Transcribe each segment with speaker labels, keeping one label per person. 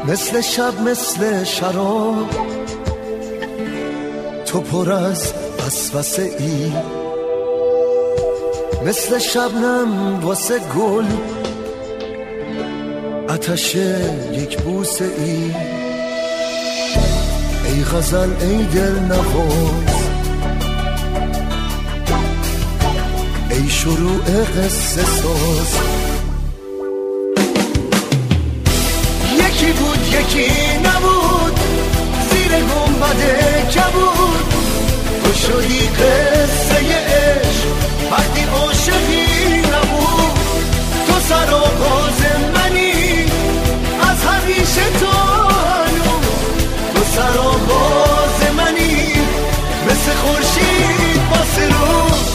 Speaker 1: مثل شب مثل شراب تو پر از وسوسه ای، مثل شبنم واسه گل آتش یک بوسه ای. ای غزل ای دل نواز، ای شروع قصه ساز. یکی بود یکی نبود، زیر گنبد کبود تو شدی قصه عشق وقتی عاشقی نبود. تو سر و باز منی از همیشه تو هنوز، تو سر و باز منی مثل خورشید با سرود.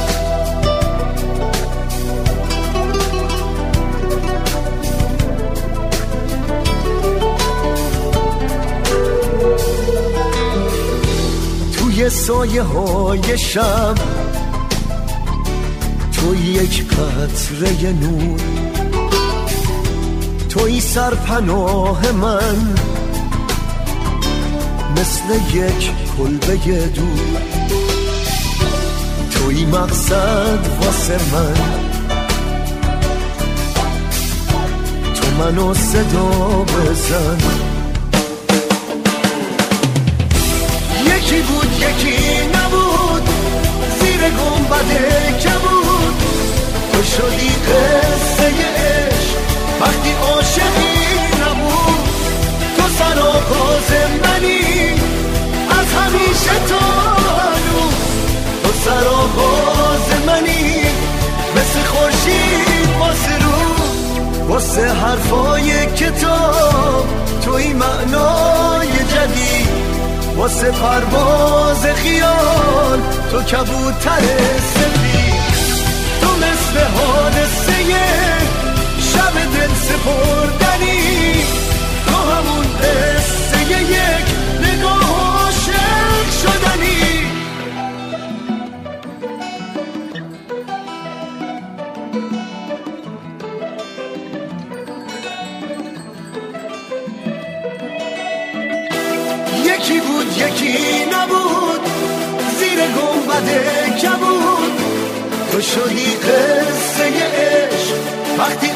Speaker 1: توی سایه های شب توی یک قطره نور، توی سرپناه من مثل یک کلبه دور. توی مقصد واسه من، تو منو صدا بزن. یکی بود یکی نبود، زیر گنبد کبود تو شدی قصه عشق وقتی عاشقی نبود. تو سر و باز منی از همیشه تو هنوز، تو سر و باز منی مثل خورشید واسه رو. واسه حرفای کتاب توی معنای جدید، واسه پرواز خیال تو کبوتر سفید. تو مثل حادثه شب دل سپردنی، تو همون قصه یک نگاه عاشق شدنی. یکی بود یکی نبود، زیر گنبد کبود تو شدی قصه عشق وقتی